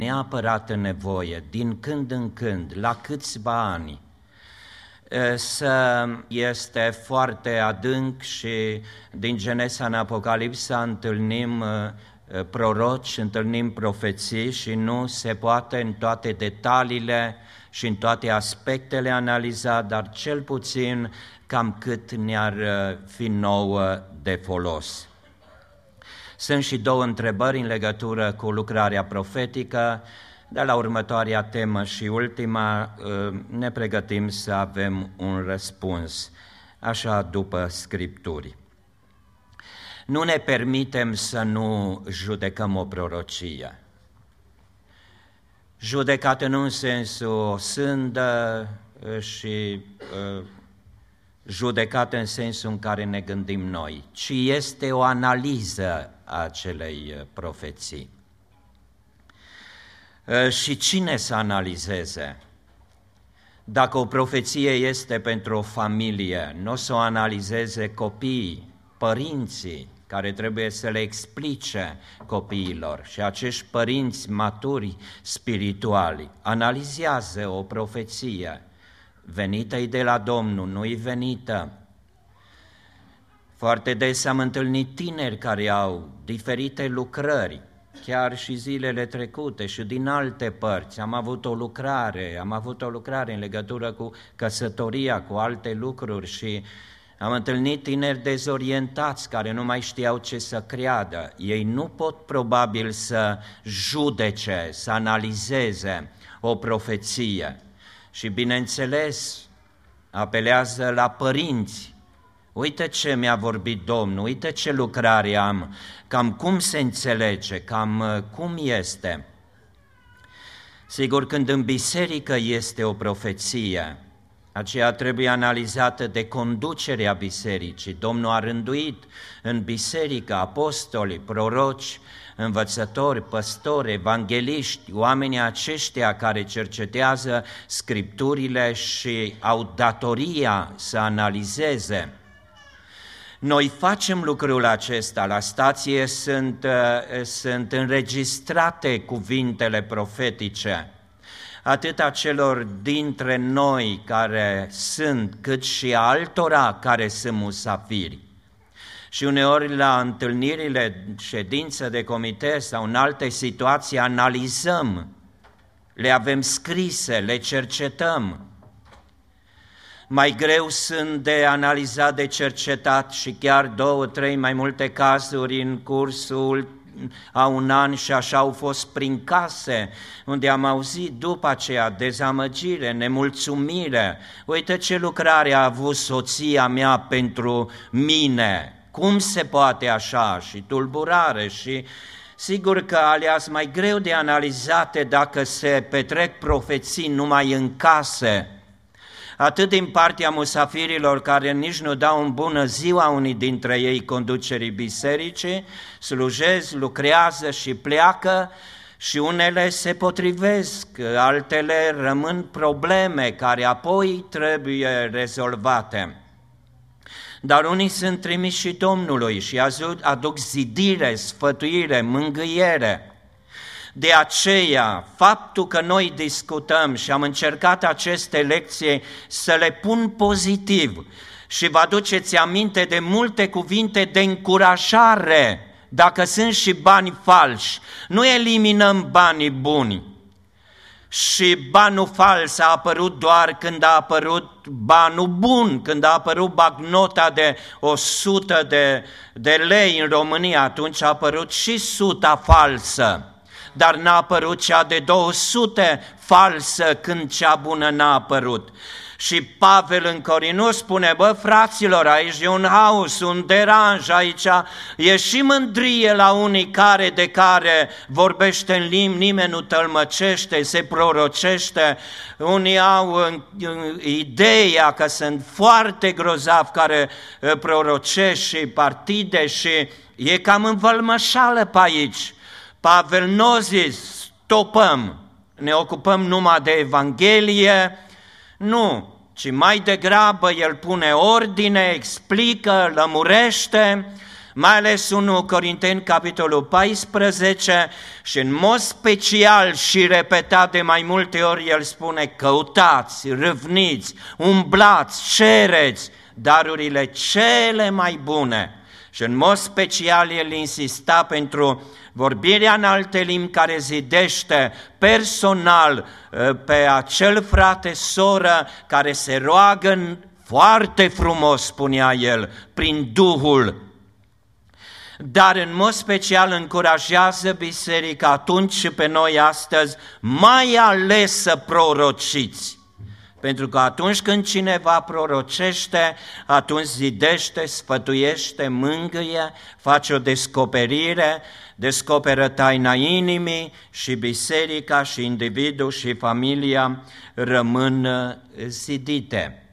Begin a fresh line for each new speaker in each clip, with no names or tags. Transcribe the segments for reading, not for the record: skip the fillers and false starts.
neapărat nevoie, din când în când, la câțiva ani, este foarte adânc și din Genesa în Apocalipsa întâlnim proroci, întâlnim profeții și nu se poate în toate detaliile și în toate aspectele analiza, dar cel puțin cam cât ne-ar fi nouă de folos. Sunt și două întrebări în legătură cu lucrarea profetică. De la următoarea temă și ultima ne pregătim să avem un răspuns, așa după Scripturi. Nu ne permitem să nu judecăm o prorocie. Judecată nu în sensul o sândă și judecată în sensul în care ne gândim noi, ci este o analiză a acelei profeții. Și cine să analizeze? Dacă o profeție este pentru o familie, nu o să o analizeze copiii, părinții, care trebuie să le explice copiilor, și acești părinți maturi spirituali analizează o profeție. Venită-i de la Domnul, nu-i venită. Foarte des am întâlnit tineri care au diferite lucrări, chiar și zilele trecute și din alte părți. Am avut o lucrare în legătură cu căsătoria, cu alte lucruri și am întâlnit tineri dezorientați care nu mai știau ce să creadă. Ei nu pot probabil să judece, să analizeze o profeție. Și bineînțeles, apelează la părinți. Uite ce mi-a vorbit Domnul, uite ce lucrare am, cam cum se înțelege, cam cum este. Sigur, când în biserică este o profeție, aceea trebuie analizată de conducerea bisericii. Domnul a rânduit în biserică apostoli, proroci, învățători, păstori, evangeliști, oamenii aceștia care cercetează Scripturile și au datoria să analizeze. Noi facem lucrul acesta, la stație sunt înregistrate cuvintele profetice, atât a celor dintre noi care sunt, cât și altora care sunt musafiri. Și uneori la întâlnirile, ședințe de comitet sau în alte situații analizăm, le avem scrise, le cercetăm. Mai greu sunt de analizat, de cercetat și chiar 2, 3 mai multe cazuri în cursul a un an și așa au fost prin case, unde am auzit după aceea dezamăgire, nemulțumire. Uite ce lucrare a avut soția mea pentru mine, cum se poate așa, și tulburare și sigur că alea sunt mai greu de analizate dacă se petrec profeții numai în case, atât din partea musafirilor care nici nu dau în bună ziua unii dintre ei conducerii bisericii, slujesc, lucrează și pleacă și unele se potrivesc, altele rămân probleme care apoi trebuie rezolvate. Dar unii sunt trimiși și Domnului și aduc zidire, sfătuire, mângâiere. De aceea, faptul că noi discutăm și am încercat aceste lecții să le pun pozitiv și vă aduceți aminte de multe cuvinte de încurajare, dacă sunt și bani falși, nu eliminăm banii buni. Și banul fals a apărut doar când a apărut banul bun, când a apărut bancnota de 100 de lei în România, atunci a apărut și 100 falsă. Dar n-a apărut cea de 200 falsă când cea bună n-a apărut. Și Pavel în Corinu spune, bă, fraților, aici e un haos, un deranj, aici e și mândrie la unii de care vorbește în limbi, nimeni nu tălmăcește, se prorocește, unii au ideea că sunt foarte grozavi care prorocesc și partide și e cam învălmășală pe aici. Pavel n-a zis, stopăm, ne ocupăm numai de Evanghelie, nu, ci mai degrabă el pune ordine, explică, lămurește, mai ales 1 Corinteni, capitolul 14, și în mod special și repetat de mai multe ori, el spune: căutați, râvniți, umblați, cereți darurile cele mai bune. Și în mod special el insista pentru vorbirea în alte limbi care zidește personal pe acel frate, soră, care se roagă foarte frumos, spunea el, prin Duhul. Dar în mod special încurajează biserica atunci și pe noi astăzi, mai ales să prorociți. Pentru că atunci când cineva prorocește, atunci zidește, sfătuiește, mângâie, face o descoperire, descoperă taina inimii și biserica și individul și familia rămân zidite.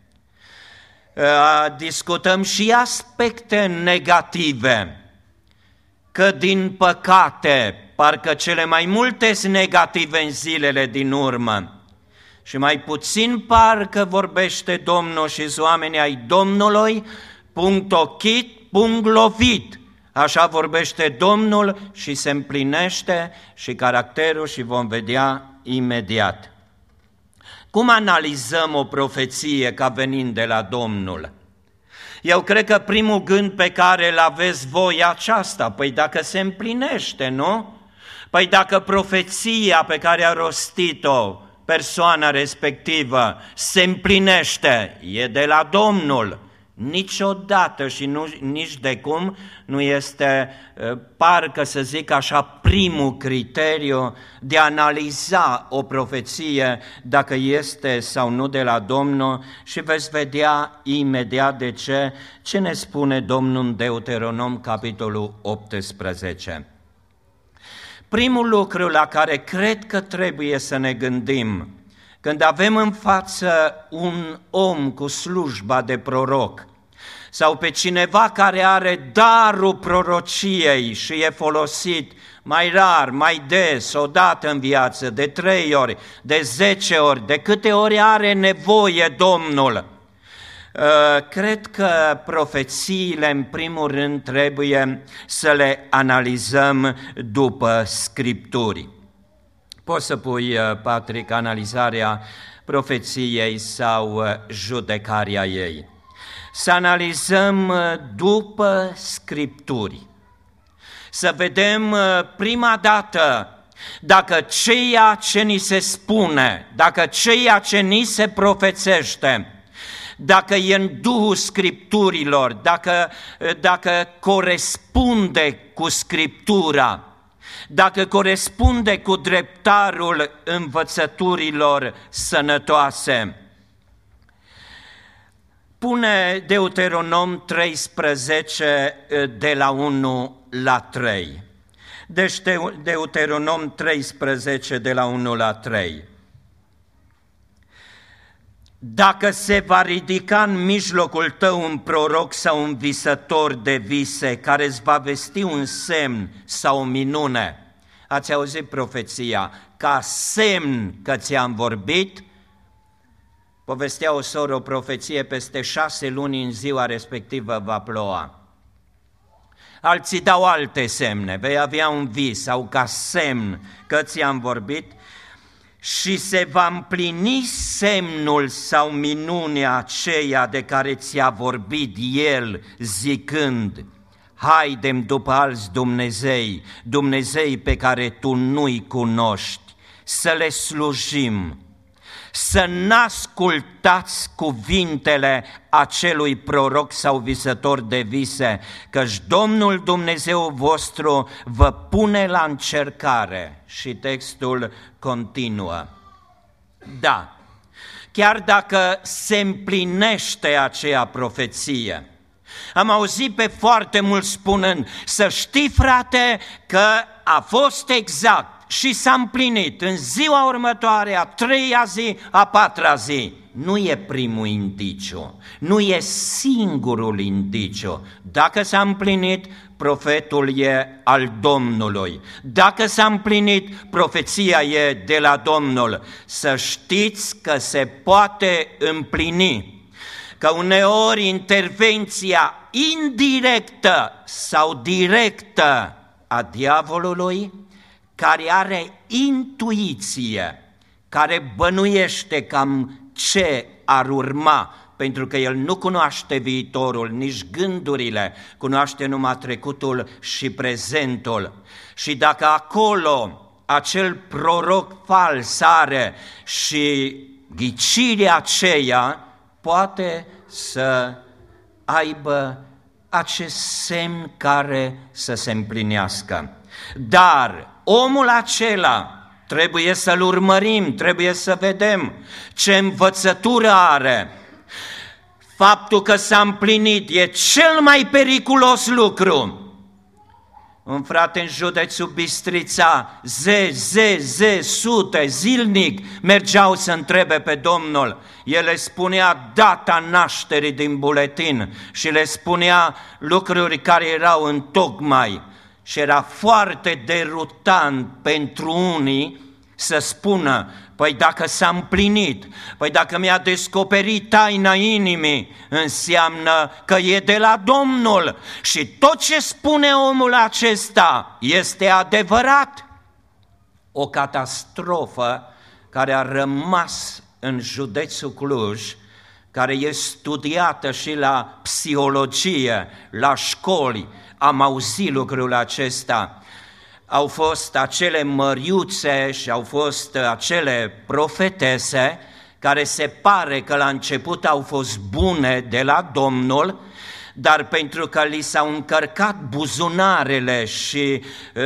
Discutăm și aspecte negative, că din păcate, parcă cele mai multe sunt negative în zilele din urmă, și mai puțin parcă vorbește Domnul și oamenii ai Domnului, punct ochit, punct lovit. Așa vorbește Domnul și se împlinește și caracterul și vom vedea imediat. Cum analizăm o profeție ca venind de la Domnul? Eu cred că primul gând pe care îl aveți voi e aceasta: păi dacă se împlinește, nu? Păi dacă profeția pe care a rostit-o persoana respectivă se împlinește, e de la Domnul. Niciodată și nici de cum nu este, parcă să zic așa, primul criteriu de a analiza o profeție dacă este sau nu de la Domnul, și veți vedea imediat de ce ne spune Domnul în Deuteronom, capitolul 18. Primul lucru la care cred că trebuie să ne gândim când avem în față un om cu slujba de proroc sau pe cineva care are darul prorociei și e folosit mai rar, mai des, o dată în viață, de 3 ori, de 10 ori, de câte ori are nevoie Domnul, cred că profețiile, în primul rând, trebuie să le analizăm după Scripturi. Poți să pui, Patrick, analizarea profeției sau judecarea ei. Să analizăm după Scripturi. Să vedem prima dată dacă ceea ce ni se spune, dacă ceea ce ni se profețește, dacă e în Duhul Scripturilor, dacă corespunde cu Scriptura, dacă corespunde cu dreptarul învățăturilor sănătoase. Pune Deuteronom 13 de la 1 la 3. Deci Deuteronom 13 de la 1 la 3. Dacă se va ridica în mijlocul tău un proroc sau un visător de vise care îți va vesti un semn sau o minune, ați auzit profeția, ca semn că ți-am vorbit, povestea o soră o profeție, peste 6 luni în ziua respectivă va ploua. Alții dau alte semne, vei avea un vis sau ca semn că ți-am vorbit, și se va împlini semnul sau minunea aceea de care ți-a vorbit el, zicând: haidem după alți Dumnezei pe care tu nu-i cunoști, să le slujim. Să n-ascultați cuvintele acelui proroc sau visător de vise, căci Domnul Dumnezeu vostru vă pune la încercare. Și textul continuă. Da, chiar dacă se împlinește aceea profeție, am auzit pe foarte mulți spunând: să știi, frate, că a fost exact și s-a împlinit în ziua următoare, a 3-a zi, a 4-a zi. Nu e primul indiciu, nu e singurul indiciu. Dacă s-a împlinit, profetul e al Domnului. Dacă s-a împlinit, profeția e de la Domnul. Să știți că se poate împlini, că uneori intervenția indirectă sau directă a diavolului, care are intuiție, care bănuiește cam ce ar urma, pentru că el nu cunoaște viitorul, nici gândurile, cunoaște numai trecutul și prezentul. Și dacă acolo acel proroc fals are și ghicirea aceea, poate să aibă acest semn care să se împlinească. Dar omul acela trebuie să-l urmărim, trebuie să vedem ce învățătură are. Faptul că s-a împlinit e cel mai periculos lucru. Un frate în județul Bistrița, sute, zilnic mergeau să întrebe pe Domnul. El le spunea data nașterii din buletin și le spunea lucruri care erau întocmai. Și era foarte derutant pentru unii să spună, păi dacă s-a împlinit, păi dacă mi-a descoperit taina inimii, înseamnă că e de la Domnul și tot ce spune omul acesta este adevărat. O catastrofă care a rămas în județul Cluj, care e studiată și la psihologie, la școli, am auzit lucrul acesta. Au fost acele măriuțe și au fost acele profetese care se pare că la început au fost bune de la Domnul, dar pentru că li s-au încărcat buzunarele și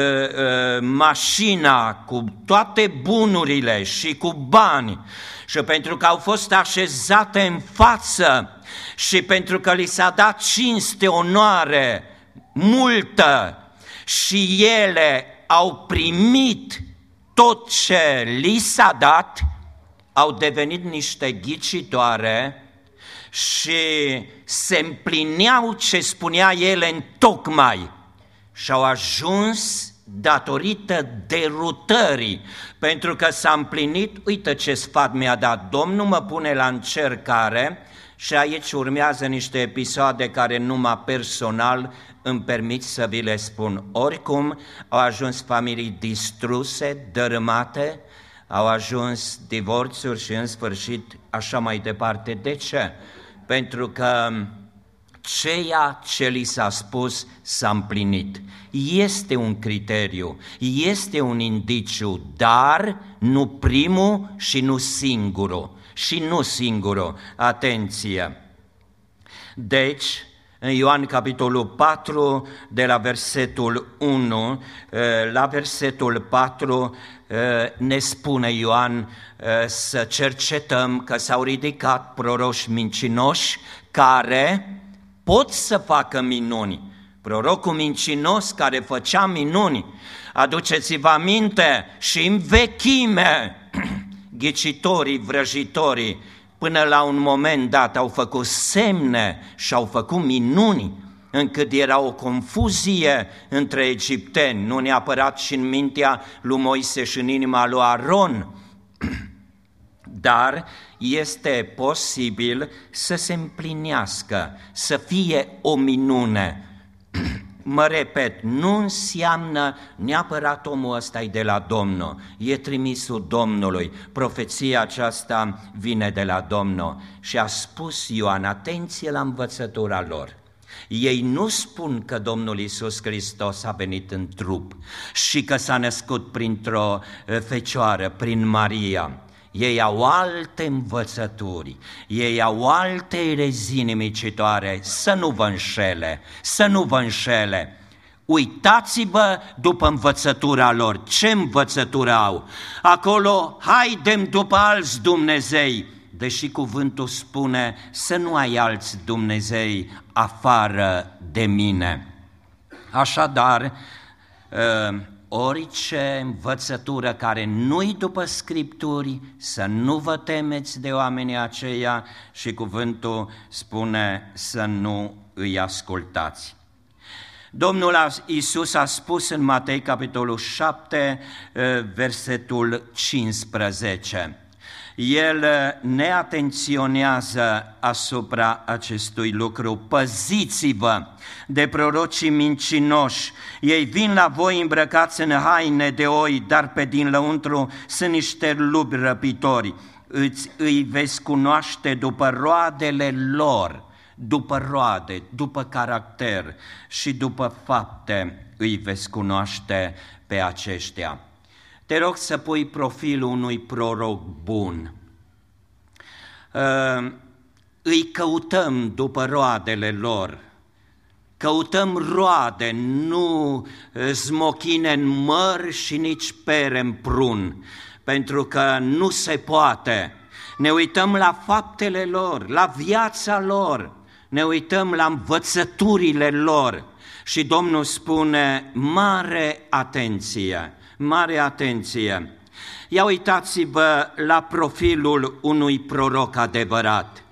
mașina cu toate bunurile și cu bani și pentru că au fost așezate în față și pentru că li s-a dat cinste, onoare multă și ele au primit tot ce li s-a dat, au devenit niște ghicitoare și se împlineau ce spunea ele întocmai și au ajuns datorită derutării, pentru că s-a împlinit, uite ce sfat mi-a dat Domnul, mă pune la încercare. Și aici urmează niște episoade care numai personal îmi permit să vi le spun. Oricum, au ajuns familii distruse, dărâmate, au ajuns divorțuri și în sfârșit așa mai departe. De ce? Pentru că ceea ce li s-a spus s-a împlinit. Este un criteriu, este un indiciu, dar nu primul și nu singurul. Și nu singurul, atenție! Deci, în Ioan capitolul 4, de la versetul 1 la versetul 4, ne spune Ioan să cercetăm că s-au ridicat proroși mincinoși care pot să facă minuni. Prorocul mincinos care făcea minuni, aduceți-vă aminte, și în vechime, ghicitorii, vrăjitorii, până la un moment dat au făcut semne și au făcut minuni, încât era o confuzie între egipteni, nu neapărat și în mintea lui Moise și în inima lui Aron, dar este posibil să se împlinească, să fie o minune. Mă repet, nu înseamnă neapărat omul ăsta e de la Domnul, e trimisul Domnului, profeția aceasta vine de la Domnul. Și a spus Ioan, atenție la învățătura lor, ei nu spun că Domnul Iisus Hristos a venit în trup și că s-a născut printr-o fecioară, prin Maria. Ei au alte învățături, ei au alte erezii nimicitoare, să nu vă înșele, să nu vă înșele. Uitați-vă după învățătura lor, ce învățătură au. Acolo, haidem după alți Dumnezei, deși cuvântul spune să nu ai alți Dumnezei afară de mine. Așadar, orice învățătură care nu-i după Scripturi, să nu vă temeți de oamenii aceia și cuvântul spune să nu îi ascultați. Domnul Iisus a spus în Matei capitolul 7, versetul 15, El ne atenționează asupra acestui lucru. Păziți-vă de prorocii mincinoși. Ei vin la voi îmbrăcați în haine de oi, dar pe din lăuntru sunt niște lupi răpitori. Îi veți cunoaște după roadele lor, după roade, după caracter și după fapte îi veți cunoaște pe aceștia. Te rog să pui profilul unui proroc bun. Îi căutăm după roadele lor. Căutăm roade, nu smochine în măr și nici pere în prun, pentru că nu se poate. Ne uităm la faptele lor, la viața lor, ne uităm la învățăturile lor și Domnul spune mare atenție. Mare atenție! Ia uitați-vă la profilul unui proroc adevărat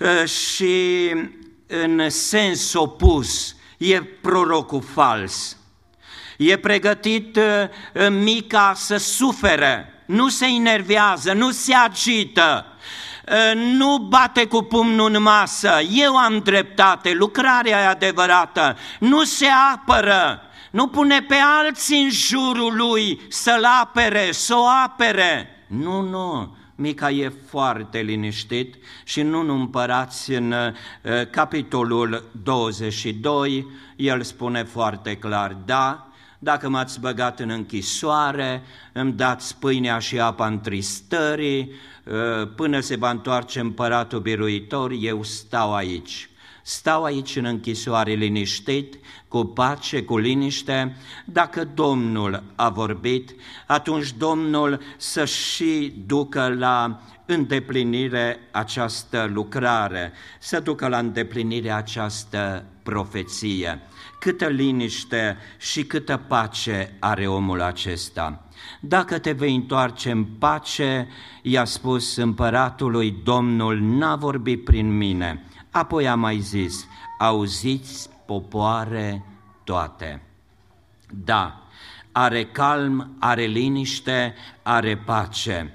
și în sens opus e prorocul fals. E pregătit Mica să sufere, nu se enervează, nu se agită, nu bate cu pumnul în masă, eu am dreptate, lucrarea e adevărată, nu se apără. Nu pune pe alții în jurul lui să-l apere, să o apere. Nu, Mica e foarte liniștit și nu în Împărați în capitolul 22, el spune foarte clar, da, dacă m-ați băgat în închisoare, îmi dați pâinea și apa întristării, până se va întoarce împăratul biruitor, eu stau aici. Stau aici în închisoare liniștit, cu pace, cu liniște. Dacă Domnul a vorbit, atunci Domnul să și ducă la îndeplinire această lucrare, să ducă la îndeplinire această profeție. Câtă liniște și câtă pace are omul acesta. Dacă te vei întoarce în pace, i-a spus împăratului, Domnul n-a vorbit prin mine. Apoi a mai zis, auziți popoare toate. Da, are calm, are liniște, are pace.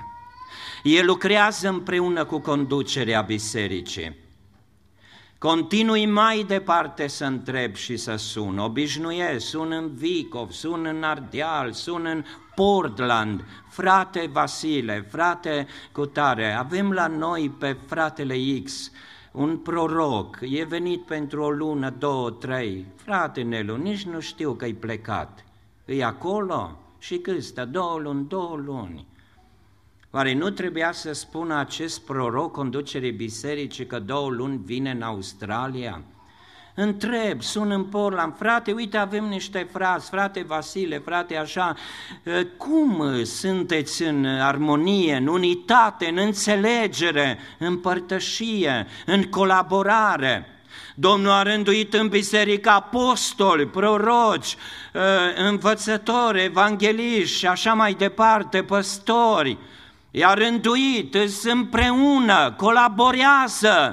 El lucrează împreună cu conducerea bisericii. Continui mai departe să întreb și să sun, obișnuiesc, sun în Vicov, sun în Ardeal, sun în Portland, frate Vasile, frate Cutare, avem la noi pe fratele X, un proroc, e venit pentru o lună, 2, 3, frate Nelu, nici nu știu că-i plecat, e acolo și cât stă, 2 luni. Oare nu trebuia să spună acest proroc conducerii bisericii că 2 luni vine în Australia? Întreb, sun în Portland, frate, uite avem niște frați, frate Vasile, frate așa, cum sunteți în armonie, în unitate, în înțelegere, în părtășie, în colaborare? Domnul a rânduit în biserică apostoli, proroci, învățători, evangeliști și așa mai departe, păstori. I-a rânduit, sunt împreună, colaborează,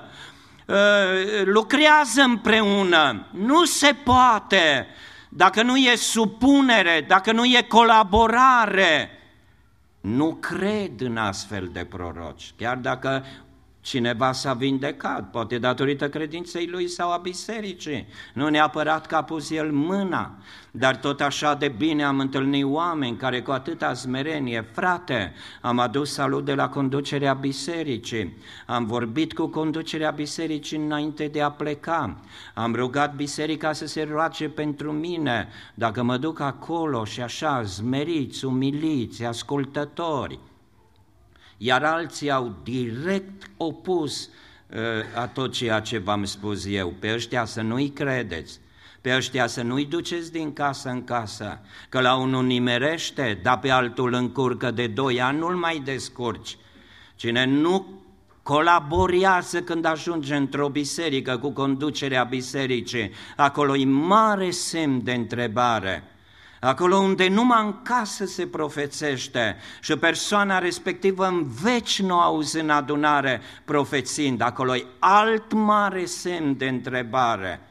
lucrează împreună. Nu se poate dacă nu e supunere, dacă nu e colaborare. Nu cred în astfel de proroci, chiar dacă cineva s-a vindecat, poate datorită credinței lui sau a bisericii, nu neapărat că a pus el mâna, dar tot așa de bine am întâlnit oameni care cu atâta smerenie, frate, am adus salut de la conducerea bisericii, am vorbit cu conducerea bisericii înainte de a pleca, am rugat biserica să se roage pentru mine, dacă mă duc acolo și așa, smeriți, umiliți, ascultători. Iar alții au direct opus a tot ceea ce v-am spus eu. Pe ăștia să nu-i credeți, pe ăștia să nu-i duceți din casă în casă, că la unul nimerește, dar pe altul încurcă de 2 ani, nu-l mai descurci. Cine nu colaborează când ajunge într-o biserică cu conducerea bisericii, acolo e mare semn de întrebare. Acolo unde numai în casă se profețește și persoana respectivă în veci nu auzi în adunare profețind, acolo e alt mare semn de întrebare.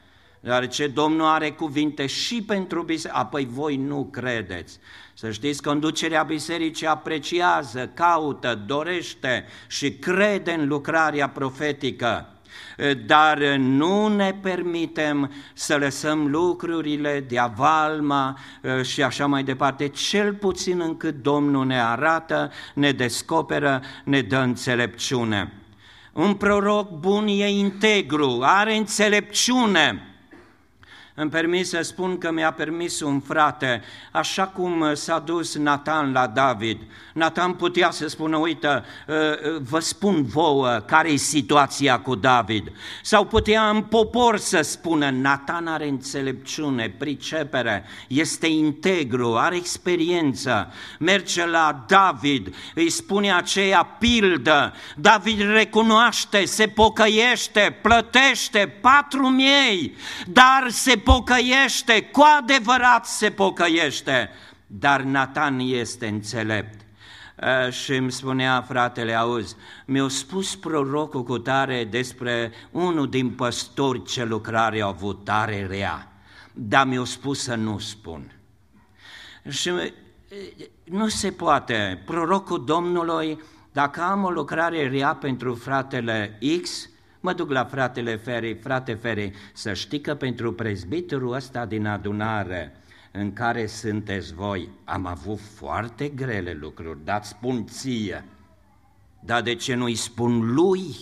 deoarece Domnul are cuvinte și pentru biserică, apoi voi nu credeți. Să știți, conducerea bisericii apreciază, caută, dorește și crede în lucrarea profetică, dar nu ne permitem să lăsăm lucrurile de avalma și așa mai departe, cel puțin încât Domnul ne arată, ne descoperă, ne dă înțelepciune. Un proroc bun e integru, are înțelepciune. Îmi permis să spun că mi-a permis un frate, așa cum s-a dus Natan la David. Natan putea să spună, uite, vă spun vouă care e situația cu David. Sau putea în popor să spună, Natan are înțelepciune, pricepere, este integru, are experiență. Merge la David, îi spune aceea pildă, David recunoaște, se pocăiește, plătește 4.000, dar se pocăiește, cu adevărat se pocăiește, dar Natan este înțelept. Și îmi spunea fratele, auzi, mi-a spus prorocul cu tare despre unul din păstori ce lucrare a avut tare rea, dar mi-a spus să nu spun. Și nu se poate, prorocul Domnului, dacă am o lucrare rea pentru fratele X, mă duc la fratele Feri, frate Feri, să știi că pentru prezbiterul ăsta din adunare în care sunteți voi, am avut foarte grele lucruri, dar spun ție, dar de ce nu-i spun lui?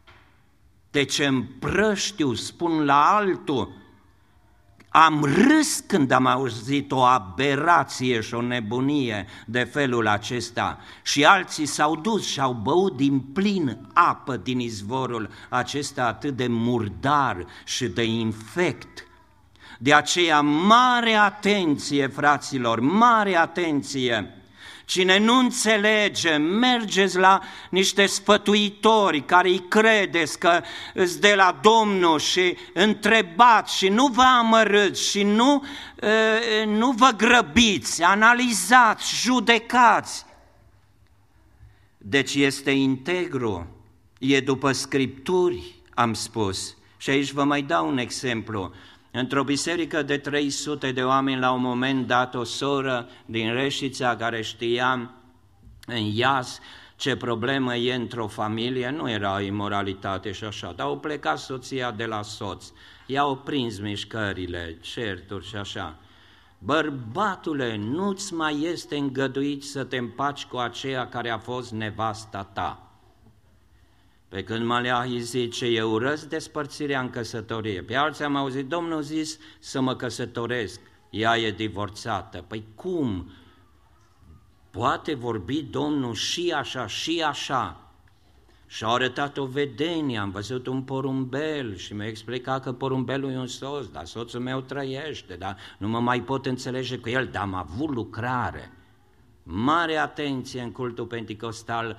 De ce împrăștiu, spun la altul? Am râs când am auzit o aberație și o nebunie de felul acesta și alții s-au dus și au băut din plin apă din izvorul acesta atât de murdar și de infect. De aceea, mare atenție, fraților, mare atenție! Cine nu înțelege, mergeți la niște sfătuitori care îi credeți că îți de la Domnul și întrebați și nu vă amărâți și nu vă grăbiți, analizați, judecați. Deci este integru, e după Scripturi, am spus. Și aici vă mai dau un exemplu. Într-o biserică de 300 de oameni, la un moment dat, o soră din Reșița care știa în Iaz ce problemă e într-o familie, nu era imoralitate și așa, dar au plecat soția de la soț, i-au prins mișcările, certuri și așa. Bărbatule, nu-ți mai este îngăduit să te împaci cu aceea care a fost nevasta ta. Pe când Maleahi zice, e urăsc despărțirea în căsătorie. Pe alții am auzit, Domnul zis să mă căsătoresc, ea e divorțată. Păi cum? Poate vorbi Domnul și așa, și așa. Și-a arătat o vedenie, am văzut un porumbel și mi-a explicat că porumbelul e un soț, dar soțul meu trăiește, dar nu mă mai pot înțelege cu el, dar am avut lucrare. Mare atenție în cultul penticostal.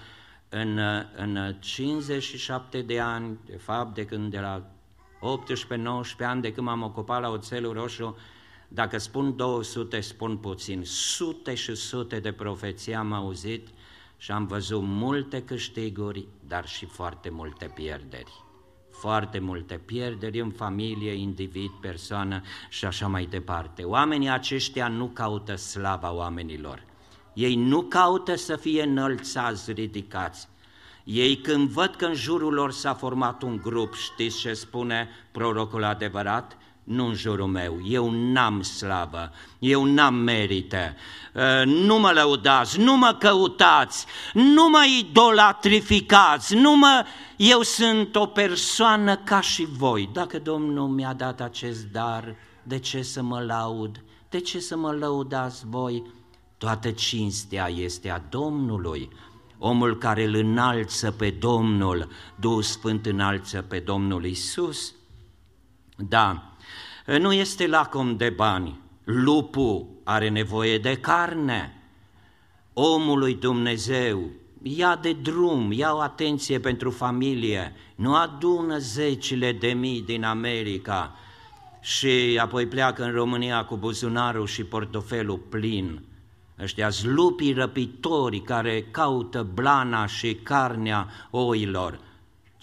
În 57 de ani, de fapt, de la 18-19 ani, de când m-am ocupat la Oțelul Roșu, dacă spun 200, spun puțin, sute și sute de profeții am auzit și am văzut multe câștiguri, dar și foarte multe pierderi. Foarte multe pierderi în familie, individ, persoană și așa mai departe. Oamenii aceștia nu caută slava oamenilor. Ei nu caută să fie înălțați, ridicați. Ei când văd că în jurul lor s-a format un grup, știți ce spune prorocul adevărat? Nu în jurul meu, eu n-am slavă, eu n-am merite, nu mă lăudați, nu mă căutați, nu mă idolatrificați, eu sunt o persoană ca și voi. Dacă Domnul mi-a dat acest dar, de ce să mă laud? De ce să mă lăudați voi? Toată cinstea este a Domnului. Omul care îl înalță pe Domnul, Duhul Sfânt înalță pe Domnul Iisus. Da, nu este lacom de bani, lupul are nevoie de carne. Omul lui Dumnezeu ia de drum, ia o atenție pentru familie, nu adună zecile de mii din America și apoi pleacă în România cu buzunarul și portofelul plin. Ăștia-s lupii răpitori care caută blana și carnea oilor.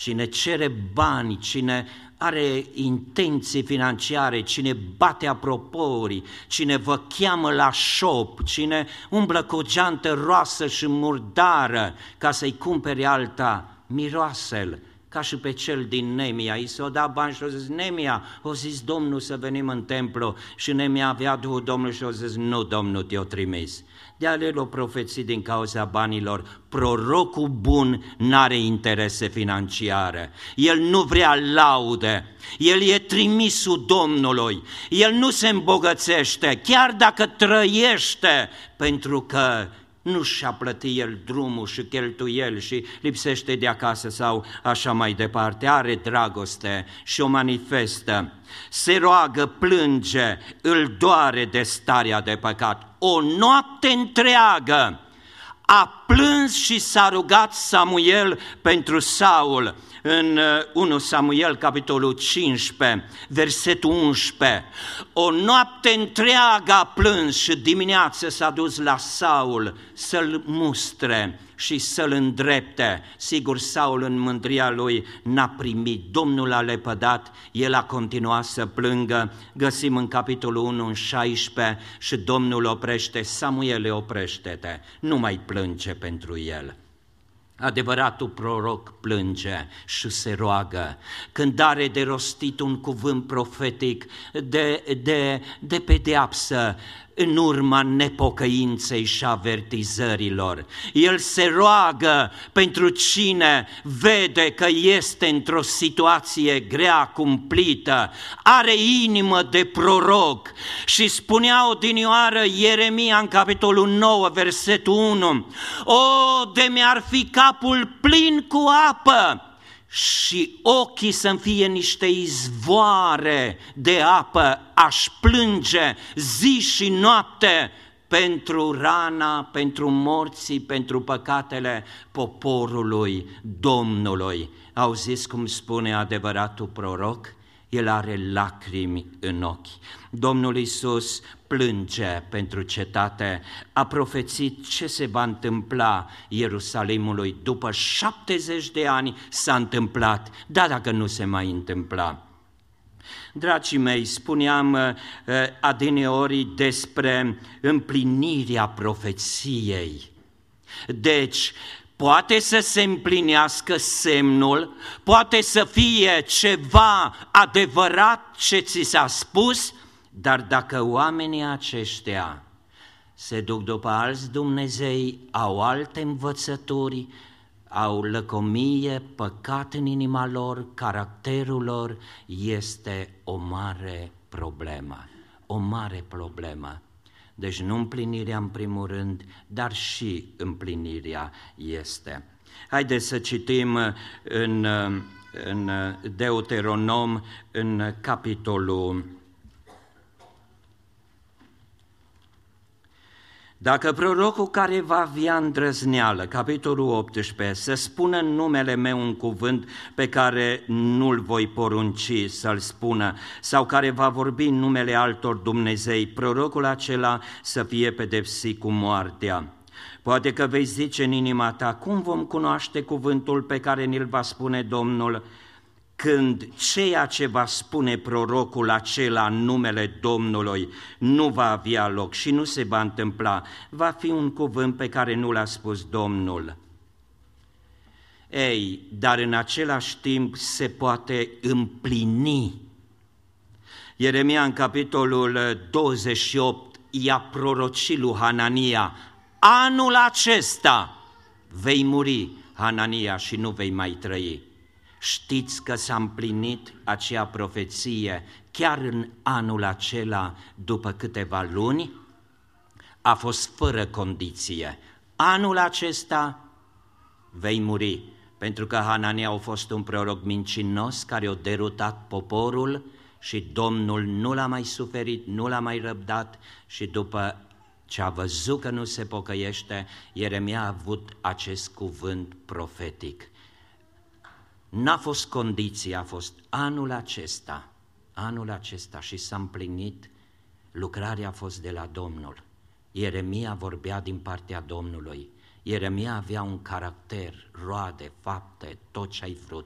cine cere bani, cine are intenții financiare, cine bate aproporii, cine vă cheamă la șop, cine umblă cu o geantă roasă și murdară ca să-i cumpere alta, miroasă-l, ca și pe cel din Nemia. I s-o dat bani și o zis, Nemia, o zis Domnul să venim în templu, și Nemia avea Duhul Domnului și o zis, nu, Domnul te-o trimis. De-ale l-o profeții din cauza banilor. Prorocul bun n-are interese financiare, el nu vrea laude, el e trimisul Domnului, el nu se îmbogățește, chiar dacă trăiește, pentru că nu și-a plătit el drumul și cheltuieli și lipsește de acasă sau așa mai departe, are dragoste și o manifestă, se roagă, plânge, îl doare de starea de păcat. O noapte întreagă a plâns și s-a rugat Samuel pentru Saul. În 1 Samuel, capitolul 15, versetul 11, o noapte întreagă a plâns și dimineața s-a dus la Saul să-l mustre și să-l îndrepte. Sigur, Saul în mândria lui n-a primit, Domnul a lepădat, el a continuat să plângă. Găsim în capitolul 1, în 16, și Domnul oprește, Samuele, oprește-te, nu mai plânge pentru el. Adevăratul proroc plânge și se roagă. Când are de rostit un cuvânt profetic de pedeapsă în urma nepocăinței și avertizărilor, el se roagă pentru cine vede că este într-o situație grea, cumplită, are inimă de proroc. Și spunea odinioară Ieremia în capitolul 9, versetul 1, o, de mi-ar fi capul plin cu apă și ochii să-mi fie niște izvoare de apă, aș plânge zi și noapte pentru rana, pentru morții, pentru păcatele poporului Domnului. Auziți cum spune adevăratul proroc? El are lacrimi în ochi. Domnul Iisus plânge pentru cetate, a profețit ce se va întâmpla Ierusalimului. După 70 de ani s-a întâmplat, dar dacă nu se mai întâmpla. Dragii mei, spuneam adineori despre împlinirea profeției. Deci, poate să se împlinească semnul, poate să fie ceva adevărat ce ți s-a spus, dar dacă oamenii aceștia se duc după alți Dumnezei, au alte învățături, au lăcomie, păcat în inima lor, caracterul lor este o mare problemă, o mare problemă. Deci nu împlinirea în primul rând, dar și împlinirea este. Haideți să citim în Deuteronom, în capitolul. Dacă prorocul care va avea îndrăzneală, capitolul 18, să spună în numele meu un cuvânt pe care nu-l voi porunci să-l spună, sau care va vorbi în numele altor Dumnezei, prorocul acela să fie pedepsit cu moartea. Poate că vei zice în inima ta, cum vom cunoaște cuvântul pe care ni-l va spune Domnul, când ceea ce va spune prorocul acela în numele Domnului nu va avea loc și nu se va întâmpla, va fi un cuvânt pe care nu l-a spus Domnul. Ei, dar în același timp se poate împlini. Ieremia în capitolul 28 i-a prorocit lui Hanania, anul acesta vei muri, Hanania, și nu vei mai trăi. Știți că s-a împlinit acea profeție chiar în anul acela, după câteva luni? A fost fără condiție. Anul acesta vei muri, pentru că Hanania a fost un proroc mincinos care a derutat poporul și Domnul nu l-a mai suferit, nu l-a mai răbdat și după ce a văzut că nu se pocăiește, Ieremia a avut acest cuvânt profetic. N-a fost condiție, a fost anul acesta și s-a împlinit, lucrarea a fost de la Domnul. Ieremia vorbea din partea Domnului, Ieremia avea un caracter, roade, fapte, tot ce ai vrut.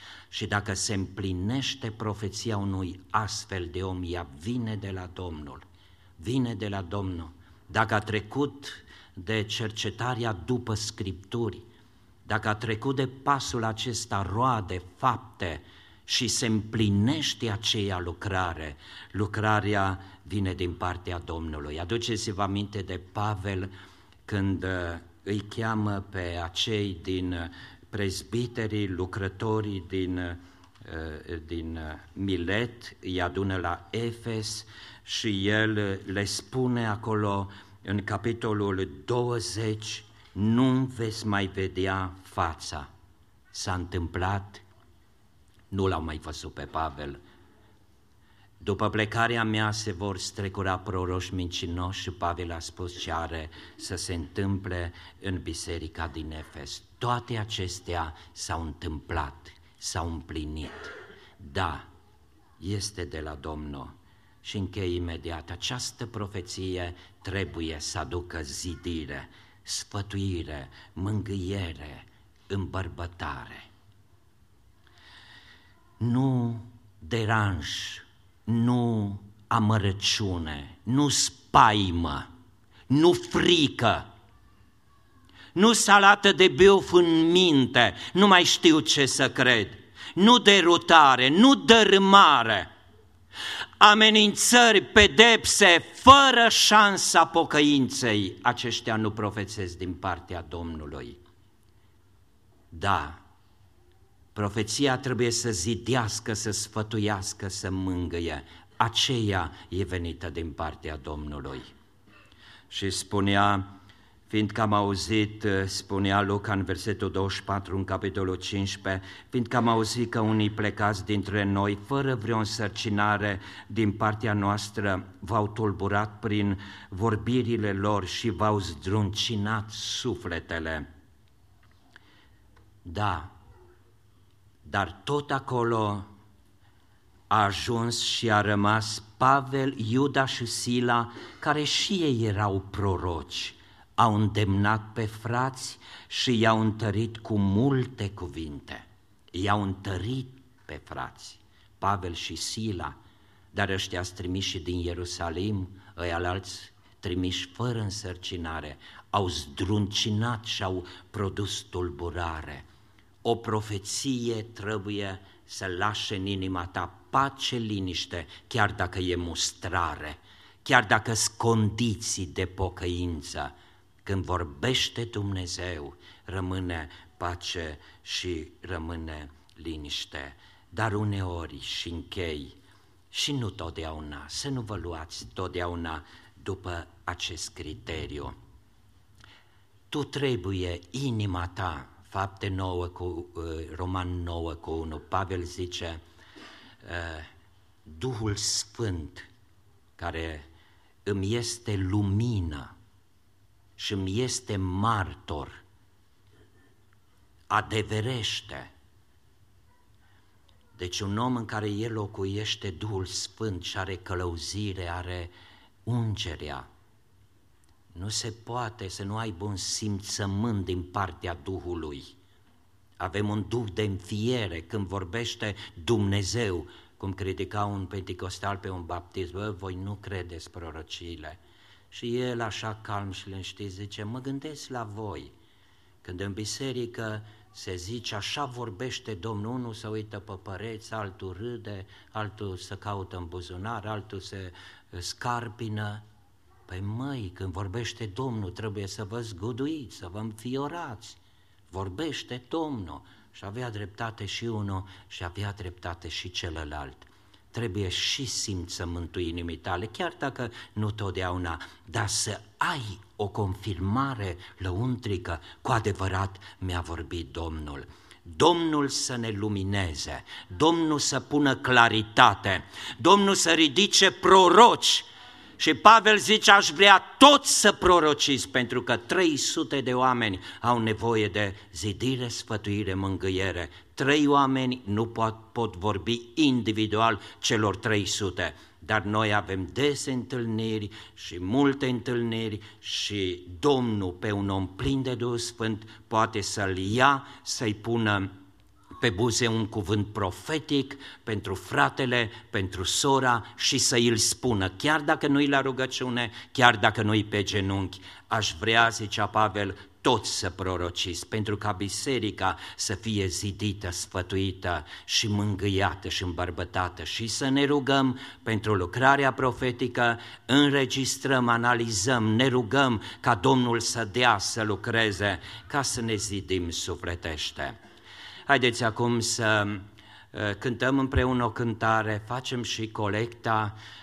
Și dacă se împlinește profeția unui astfel de om, ea vine de la Domnul, vine de la Domnul. Dacă a trecut de cercetarea după Scripturi, dacă a trecut de pasul acesta, roade, fapte, și se împlinește aceea lucrare, lucrarea vine din partea Domnului. Aduceți-vă aminte de Pavel când îi cheamă pe acei din prezbiterii, lucrătorii din Milet, îi adună la Efes și el le spune acolo în capitolul 20, nu veți mai vedea fața. S-a întâmplat, nu l-au mai văzut pe Pavel. După plecarea mea se vor strecura proroși mincinoși și Pavel a spus ce are să se întâmple în biserica din Efes. Toate acestea s-au întâmplat, s-au împlinit. Da, este de la Domnul. Și închei imediat, această profeție trebuie să aducă zidire, sfătuire, mângâiere, îmbărbătare. Nu deranj, nu amărăciune, nu spaimă, nu frică, nu salată de băuf în minte, nu mai știu ce să cred, nu derutare, nu dărâmare, amenințări, pedepse, fără șansa pocăinței, aceștia nu profețesc din partea Domnului. Da, profeția trebuie să zidească, să sfătuiască, să mângâie. Aceea e venită din partea Domnului. Și spunea, fiindcă am auzit, spunea Luca în versetul 24, în capitolul 15, fiindcă am auzit că unii plecați dintre noi, fără vreo însărcinare din partea noastră, v-au tulburat prin vorbirile lor și v-au zdruncinat sufletele. Da, dar tot acolo a ajuns și a rămas Pavel, Iuda și Sila, care și ei erau proroci, au îndemnat pe frați și i-au întărit cu multe cuvinte. I-au întărit pe frați, Pavel și Sila, dar ăștia trimiși din Ierusalim, ăialalți trimiși fără însărcinare, au zdruncinat și au produs tulburare. O profeție trebuie să lașe în inima ta pace, liniște, chiar dacă e mustrare, chiar dacă sunt condiții de pocăință. Când vorbește Dumnezeu, rămâne pace și rămâne liniște. Dar uneori și închei, și nu totdeauna, să nu vă luați totdeauna după acest criteriu. Tu trebuie, inima ta, Fapte 9 Roman 9:1, Pavel zice, Duhul Sfânt care îmi este lumină și îmi este martor, adeverește. Deci un om în care el locuiește Duhul Sfânt și are călăuzire, are ungerea, nu se poate să nu aibă un simțământ din partea Duhului. Avem un duh de înfiere când vorbește Dumnezeu, cum critica un penticostal pe un baptist, voi nu credeți prorociile. Și el așa calm și liniștit zice, mă gândesc la voi, când în biserică se zice așa vorbește Domnul, unul se uită pe păreți, altul râde, altul se caută în buzunar, altul se scarpină. Păi măi, când vorbește Domnul trebuie să vă zguduiți, să vă înfiorați. Vorbește Domnul și avea dreptate și unul și avea dreptate și celălalt. Trebuie și simțământul inimii tale, chiar dacă nu totdeauna, dar să ai o confirmare lăuntrică, cu adevărat mi-a vorbit Domnul. Domnul să ne lumineze, Domnul să pună claritate, Domnul să ridice proroci. Și Pavel zice, aș vrea toți să prorociți, pentru că 300 de oameni au nevoie de zidire, sfătuire, mângâiere. 3 oameni nu pot vorbi individual celor 300, dar noi avem dese întâlniri și multe întâlniri și Domnul pe un om plin de Duhul Sfânt poate să-l ia, să-i pună pe buze un cuvânt profetic pentru fratele, pentru sora și să îl spună, chiar dacă nu-i la rugăciune, chiar dacă nu-i pe genunchi. Aș vrea, zicea Pavel, toți să prorociți, pentru ca biserica să fie zidită, sfătuită și mângâiată și îmbărbătată și să ne rugăm pentru lucrarea profetică, înregistrăm, analizăm, ne rugăm ca Domnul să dea să lucreze, ca să ne zidim sufletește. Haideți acum să cântăm împreună o cântare, facem și colecta